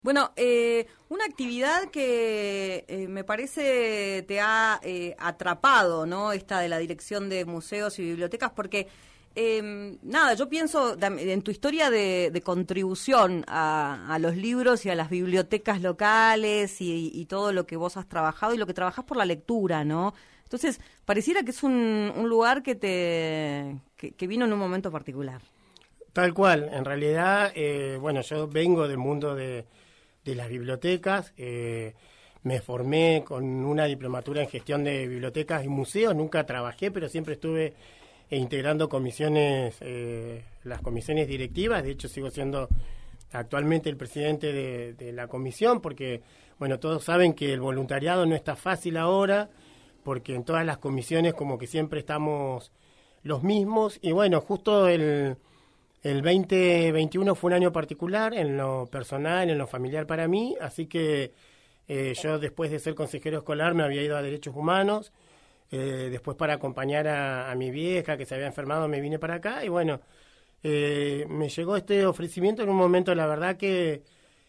Bueno, una actividad que me parece te ha atrapado, ¿no? Esta de la dirección de museos y bibliotecas, porque yo pienso en tu historia de contribución a los libros y a las bibliotecas locales y todo lo que vos has trabajado y lo que trabajás por la lectura, ¿no? Entonces, pareciera que es un lugar que vino en un momento particular. Tal cual, en realidad, yo vengo del mundo de las bibliotecas, me formé con una diplomatura en gestión de bibliotecas y museos, nunca trabajé, pero siempre estuve integrando comisiones, las comisiones directivas. De hecho sigo siendo actualmente el presidente de la comisión, porque todos saben que el voluntariado no está fácil ahora, porque en todas las comisiones como que siempre estamos los mismos, y justo el 2021 fue un año particular en lo personal, en lo familiar para mí, así que yo después de ser consejero escolar me había ido a Derechos Humanos, después para acompañar a mi vieja que se había enfermado me vine para acá y me llegó este ofrecimiento en un momento, la verdad que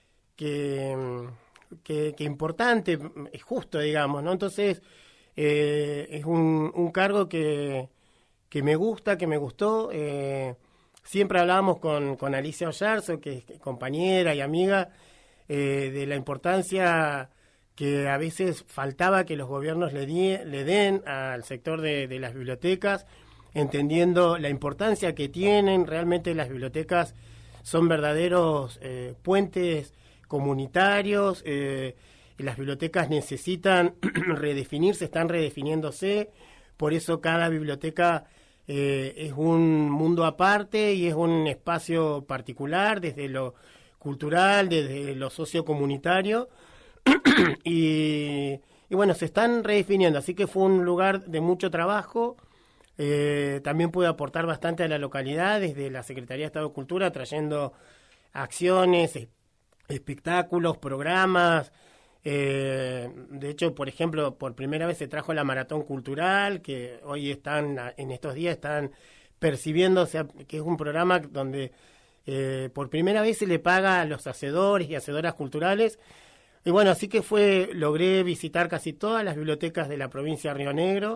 importante, es justo, digamos, ¿no? Entonces es un cargo que me gusta, que me gustó. Siempre hablábamos con Alicia Oyarzo, que es compañera y amiga, de la importancia que a veces faltaba que los gobiernos le den al sector de las bibliotecas, entendiendo la importancia que tienen. Realmente las bibliotecas son verdaderos puentes comunitarios, y las bibliotecas necesitan redefinirse, están redefiniéndose, por eso cada biblioteca es un mundo aparte y es un espacio particular desde lo cultural, desde lo sociocomunitario y se están redefiniendo, así que fue un lugar de mucho trabajo. También pude aportar bastante a la localidad desde la Secretaría de Estado de Cultura, trayendo acciones, espectáculos, programas. De hecho, por ejemplo, por primera vez se trajo la Maratón Cultural, que hoy en estos días están percibiendo, que es un programa donde por primera vez se le paga a los hacedores y hacedoras culturales. Y así que logré visitar casi todas las bibliotecas de la provincia de Río Negro.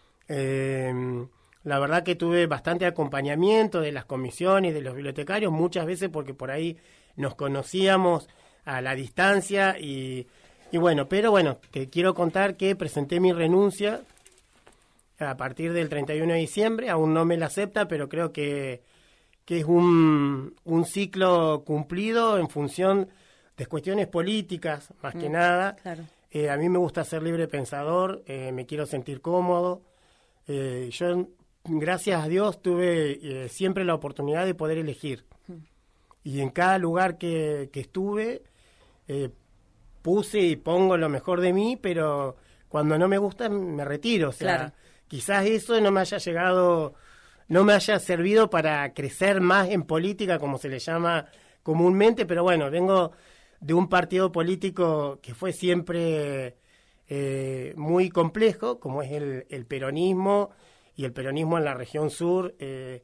La verdad que tuve bastante acompañamiento de las comisiones, de los bibliotecarios, muchas veces porque por ahí nos conocíamos a la distancia pero te quiero contar que presenté mi renuncia a partir del 31 de diciembre, aún no me la acepta, pero creo que es un ciclo cumplido en función de cuestiones políticas, más que nada. Claro. A mí me gusta ser libre pensador, me quiero sentir cómodo. Yo, gracias a Dios, tuve siempre la oportunidad de poder elegir. Y en cada lugar que estuve, puse y pongo lo mejor de mí, pero cuando no me gusta me retiro. O sea, claro, quizás eso no me haya servido para crecer más en política, como se le llama comúnmente, pero vengo de un partido político que fue siempre muy complejo, como es el peronismo, y el peronismo en la región sur.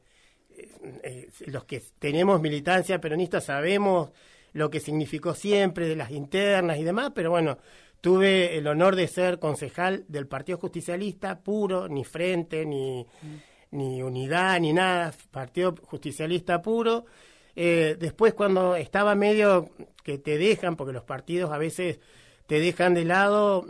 Los que tenemos militancia peronista sabemos lo que significó siempre de las internas y demás, pero tuve el honor de ser concejal del Partido Justicialista puro, ni Frente, ni Unidad, ni nada, Partido Justicialista puro. Después, cuando estaba medio que te dejan, porque los partidos a veces te dejan de lado,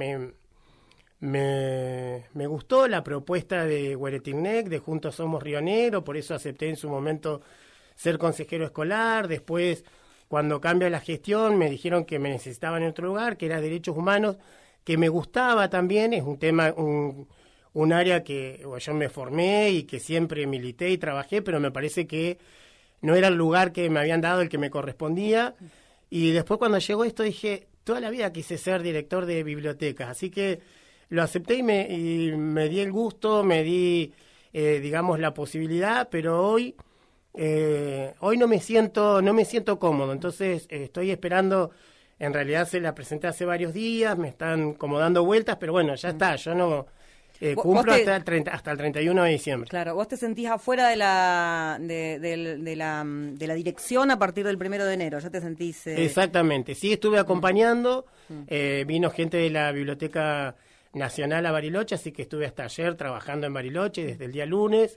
me gustó la propuesta de Hueretilnec, de Juntos Somos Río Negro, por eso acepté en su momento ser consejero escolar. Después, cuando cambia la gestión, me dijeron que me necesitaban en otro lugar, que era Derechos Humanos, que me gustaba también, es un tema, un área que yo me formé y que siempre milité y trabajé, pero me parece que no era el lugar que me habían dado, el que me correspondía. Y después, cuando llegó esto, dije, toda la vida quise ser director de bibliotecas, así que lo acepté y me di el gusto, me di, la posibilidad, pero hoy no me siento cómodo. Entonces estoy esperando. En realidad se la presenté hace varios días, me están como dando vueltas, pero ya está, yo Cumplo hasta el 31 de diciembre. Claro, vos te sentís afuera de la dirección a partir del 1 de enero, ya te sentís... Exactamente, sí, estuve acompañando, vino gente de la Biblioteca Nacional a Bariloche, así que estuve hasta ayer trabajando en Bariloche, desde el día lunes,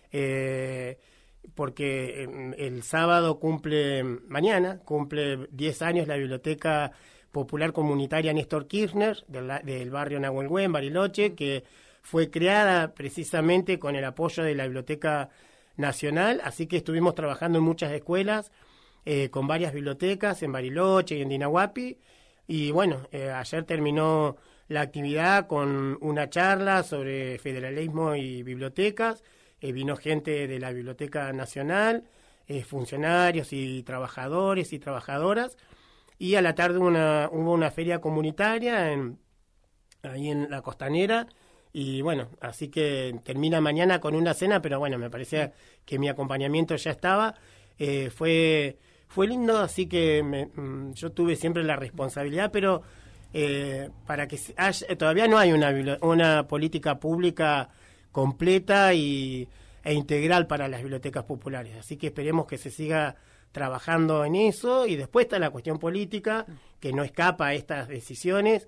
porque el sábado mañana cumple 10 años la Biblioteca Popular Comunitaria Néstor Kirchner, del barrio Nahuelhue, en Bariloche, que fue creada precisamente con el apoyo de la Biblioteca Nacional, así que estuvimos trabajando en muchas escuelas, con varias bibliotecas en Bariloche y en Dinahuapi, y bueno, ayer terminó la actividad con una charla sobre federalismo y bibliotecas, vino gente de la Biblioteca Nacional, funcionarios y trabajadores y trabajadoras, y a la tarde hubo una feria comunitaria ahí en la Costanera, y bueno, así que termina mañana con una cena, pero bueno, me parecía que mi acompañamiento ya estaba. Fue lindo, así que yo tuve siempre la responsabilidad, pero para que todavía no hay una política pública completa e integral para las bibliotecas populares, así que esperemos que se siga trabajando en eso, y después está la cuestión política, que no escapa a estas decisiones.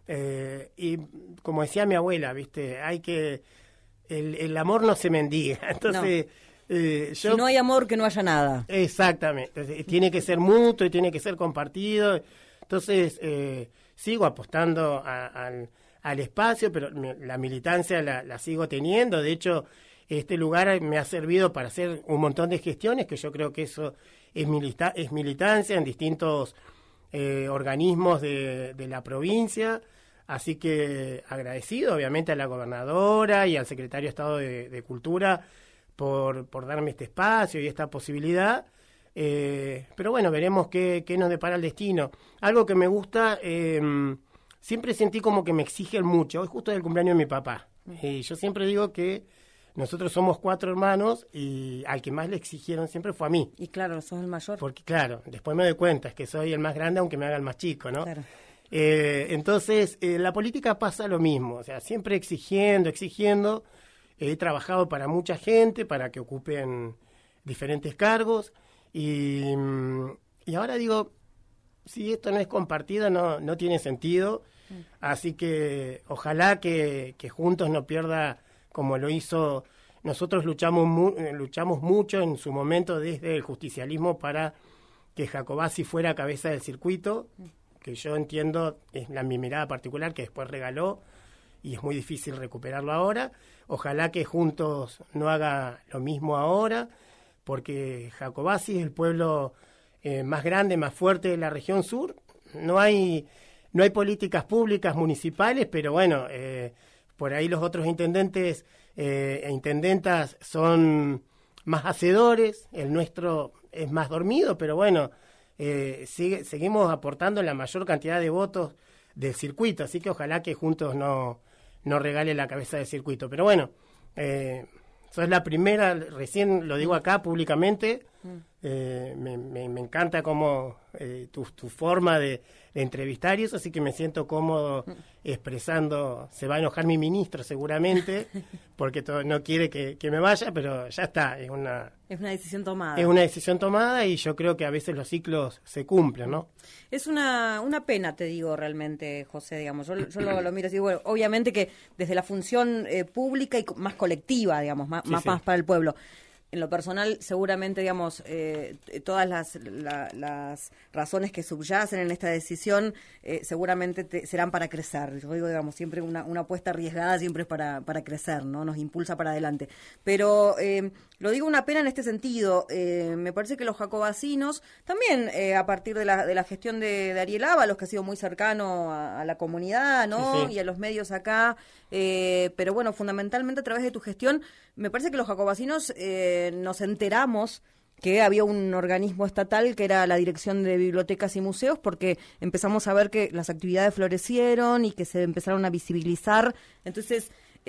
Y como decía mi abuela, ¿viste? El amor no se mendiga. Entonces, si no hay amor, que no haya nada. Exactamente. Entonces, tiene que ser mutuo y tiene que ser compartido. Entonces, sigo apostando al espacio, pero la militancia la sigo teniendo. De hecho, este lugar me ha servido para hacer un montón de gestiones, que yo creo que eso es militancia en distintos organismos de la provincia. Así que agradecido, obviamente, a la gobernadora y al secretario de Estado de Cultura por darme este espacio y esta posibilidad. Pero bueno, veremos qué nos depara el destino. Algo que me gusta, siempre sentí como que me exigen mucho. Hoy justo es el cumpleaños de mi papá. Y yo siempre digo que nosotros somos 4 hermanos y al que más le exigieron siempre fue a mí. Y claro, sos el mayor. Porque claro, después me doy cuenta, es que soy el más grande aunque me haga el más chico, ¿no? Claro. Entonces, la política pasa lo mismo, o sea, siempre exigiendo. He trabajado para mucha gente, para que ocupen diferentes cargos, y ahora digo, si esto no es compartido, no tiene sentido, así que ojalá que juntos no pierda como lo hizo. Nosotros luchamos mucho en su momento desde el justicialismo para que Jacobacci fuera cabeza del circuito, que yo entiendo es mi mirada particular, que después regaló y es muy difícil recuperarlo ahora. Ojalá que Juntos no haga lo mismo ahora, porque Jacobacci es el pueblo más grande, más fuerte de la región sur. No hay políticas públicas municipales, pero bueno, por ahí los otros intendentes e intendentas son más hacedores, el nuestro es más dormido, pero bueno, seguimos aportando la mayor cantidad de votos del circuito, así que ojalá que Juntos no regale la cabeza del circuito. Pero bueno, sos la primera, recién lo digo acá públicamente, me encanta como tu forma de entrevistar y eso, así que me siento cómodo expresando. Se va a enojar mi ministro seguramente, porque no quiere que me vaya, pero ya está, es una decisión tomada. Es una decisión tomada y yo creo que a veces los ciclos se cumplen, ¿no? Es una pena, te digo, realmente, José, digamos. Yo lo miro así, bueno, obviamente que desde la función pública y más colectiva, digamos, más para el pueblo. En lo personal, seguramente, digamos, todas las razones que subyacen en esta decisión seguramente serán para crecer. Yo digo, digamos, siempre una apuesta arriesgada siempre es para crecer, ¿no? Nos impulsa para adelante. Pero lo digo una pena en este sentido. Me parece que los jacobacinos, también a partir de la gestión de Ariel Ábalos, que ha sido muy cercano a la comunidad, ¿no? Sí. Y a los medios acá, pero bueno, fundamentalmente a través de tu gestión, me parece que los jacobacinos nos enteramos que había un organismo estatal que era la Dirección de Bibliotecas y Museos, porque empezamos a ver que las actividades florecieron y que se empezaron a visibilizar. Entonces,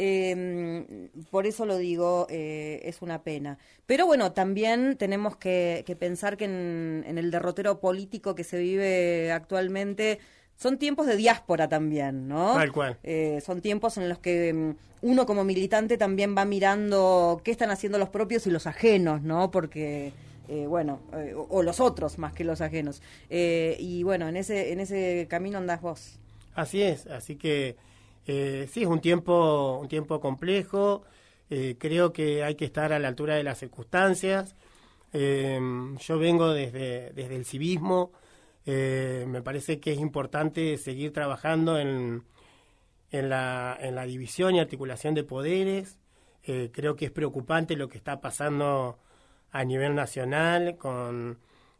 por eso lo digo, es una pena. Pero bueno, también tenemos que pensar que en el derrotero político que se vive actualmente son tiempos de diáspora también, ¿no? Tal cual. Son tiempos en los que uno como militante también va mirando qué están haciendo los propios y los ajenos, ¿no? Porque, o los otros más que los ajenos. Y bueno, en ese camino andás vos. Así es, así que sí, es un tiempo complejo. Creo que hay que estar a la altura de las circunstancias. Yo vengo desde el civismo. Me parece que es importante seguir trabajando en la división y articulación de poderes. Creo que es preocupante lo que está pasando a nivel nacional con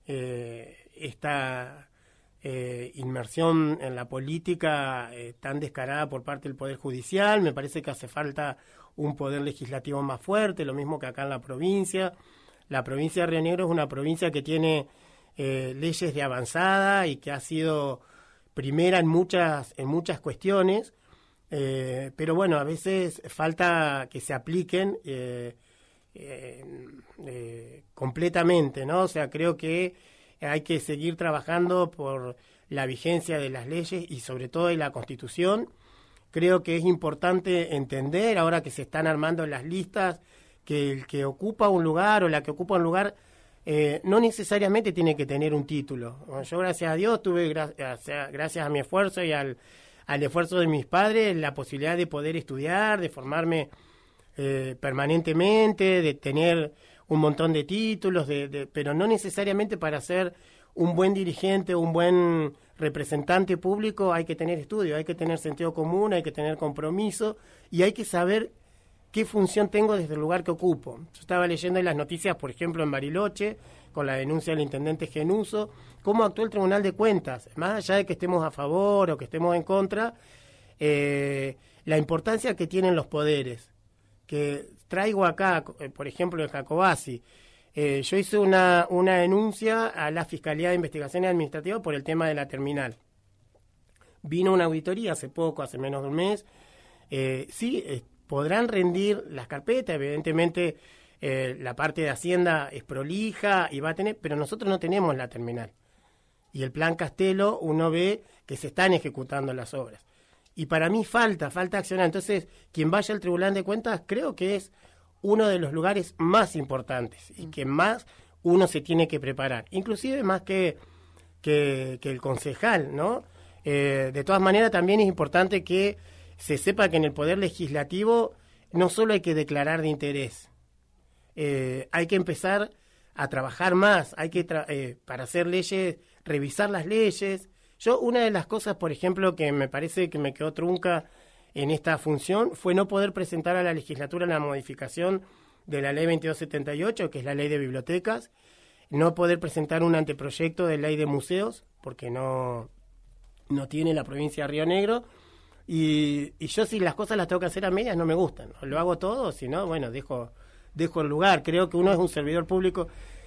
esta inmersión en la política tan descarada por parte del Poder Judicial. Me parece que hace falta un poder legislativo más fuerte, lo mismo que acá en la provincia. La provincia de Río Negro es una provincia que tiene leyes de avanzada y que ha sido primera en muchas cuestiones, pero bueno, a veces falta que se apliquen completamente, ¿no? O sea, creo que hay que seguir trabajando por la vigencia de las leyes y sobre todo de la Constitución. Creo que es importante entender, ahora que se están armando las listas, que el que ocupa un lugar o la que ocupa un lugar no necesariamente tiene que tener un título. Yo, gracias a Dios, tuve, gracias a mi esfuerzo y al esfuerzo de mis padres, la posibilidad de poder estudiar, de formarme permanentemente, de tener un montón de títulos, pero no necesariamente para ser un buen dirigente, un buen representante público hay que tener estudio, hay que tener sentido común, hay que tener compromiso y hay que saber qué función tengo desde el lugar que ocupo. Yo estaba leyendo en las noticias, por ejemplo, en Bariloche, con la denuncia del intendente Genuso, cómo actuó el Tribunal de Cuentas, más allá de que estemos a favor o que estemos en contra, la importancia que tienen los poderes, que traigo acá, por ejemplo, en Jacobasi. Yo hice una denuncia a la Fiscalía de Investigaciones Administrativas por el tema de la terminal. Vino una auditoría hace poco, hace menos de un mes. Podrán rendir las carpetas, evidentemente la parte de Hacienda es prolija y va a tener, pero nosotros no tenemos la terminal. Y el Plan Castelo, uno ve que se están ejecutando las obras. Y para mí falta accionar. Entonces, quien vaya al Tribunal de Cuentas creo que es uno de los lugares más importantes y que más uno se tiene que preparar, inclusive más que el concejal, ¿no? De todas maneras, también es importante que se sepa que en el Poder Legislativo no solo hay que declarar de interés, hay que empezar a trabajar más, hay que para hacer leyes, revisar las leyes. Yo, una de las cosas, por ejemplo, que me parece que me quedó trunca en esta función fue no poder presentar a la legislatura la modificación de la ley 2278, que es la ley de bibliotecas, no poder presentar un anteproyecto de ley de museos, porque no tiene la provincia de Río Negro, y yo si las cosas las tengo que hacer a medias no me gustan, lo hago todo, si no, bueno, dejo el lugar. Creo que uno es un servidor público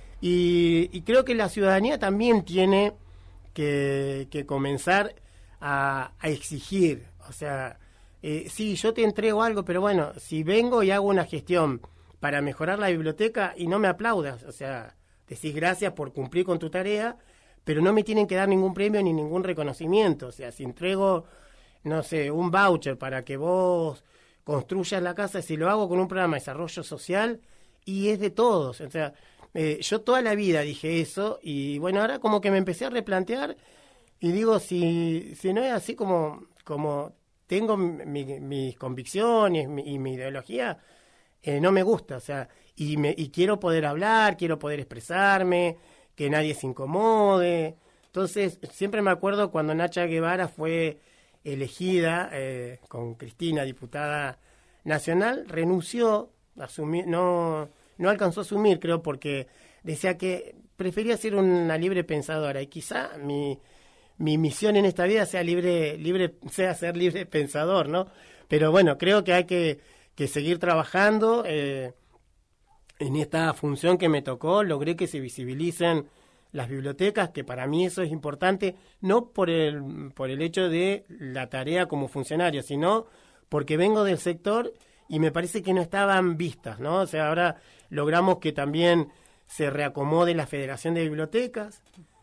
y creo que la ciudadanía también tiene que comenzar a exigir, o sea, sí, yo te entrego algo, pero bueno, si vengo y hago una gestión para mejorar la biblioteca y no me aplaudas, o sea, decís gracias por cumplir con tu tarea, pero no me tienen que dar ningún premio ni ningún reconocimiento. O sea, si entrego, no sé, un voucher para que vos construyas la casa, si lo hago con un programa de desarrollo social, y es de todos. O sea, yo toda la vida dije eso, y bueno, ahora como que me empecé a replantear, y digo, si no es así como tengo mis convicciones y mi ideología, no me gusta, o sea, y quiero poder hablar, quiero poder expresarme, que nadie se incomode. Entonces, siempre me acuerdo cuando Nacha Guevara fue elegida con Cristina, diputada nacional, renunció, no alcanzó a asumir, creo, porque decía que prefería ser una libre pensadora, y quizá mi misión en esta vida sea ser libre pensador, ¿no? Pero bueno, creo que hay que seguir trabajando en esta función que me tocó. Logré que se visibilicen las bibliotecas, que para mí eso es importante, no por el hecho de la tarea como funcionario, sino porque vengo del sector y me parece que no estaban vistas, ¿no? O sea, ahora logramos que también se reacomode la Federación de Bibliotecas,